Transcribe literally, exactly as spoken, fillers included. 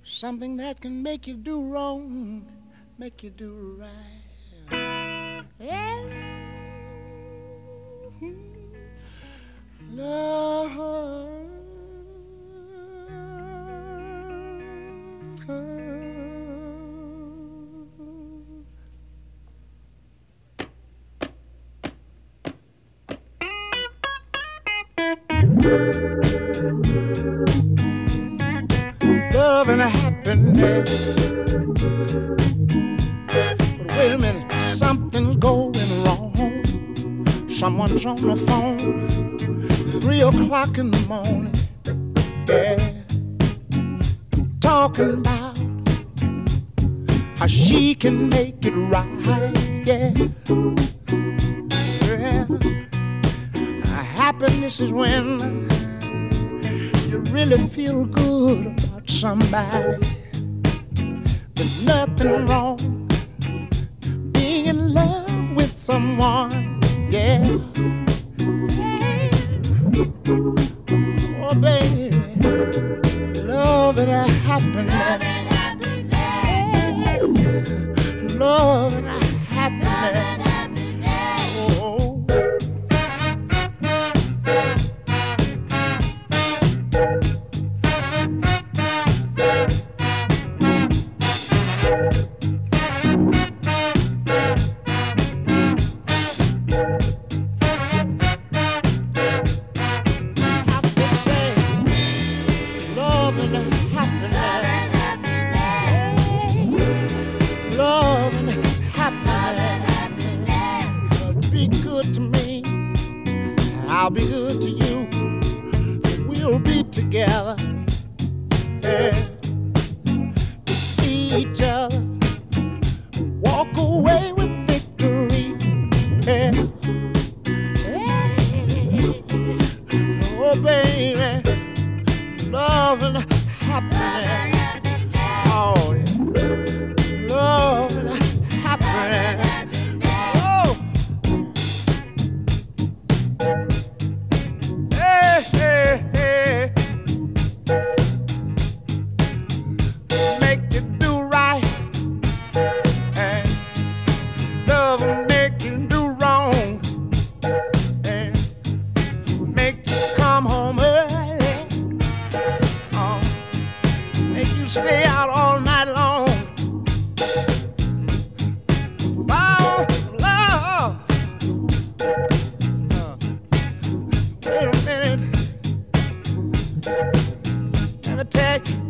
Something that can make you do wrong, make you do right. Yeah. Love. Love and happiness. But wait a minute, something's going wrong. Someone's on the phone, three o'clock in the morning. Yeah, talking about how she can make it right. Yeah, yeah. Happiness is when you really feel good about somebody. There's nothing wrong being in love with someone. Yeah. Oh, baby, love and happiness. Love and happiness. Oh. I'll be good to you. We'll be together, yeah, to see each other walk away with victory. Yeah. Yeah. Oh, baby, love and happiness. Oh, yeah. Love and happiness. Stay out all night long. Oh, love. Uh, wait a minute. Let me tell you.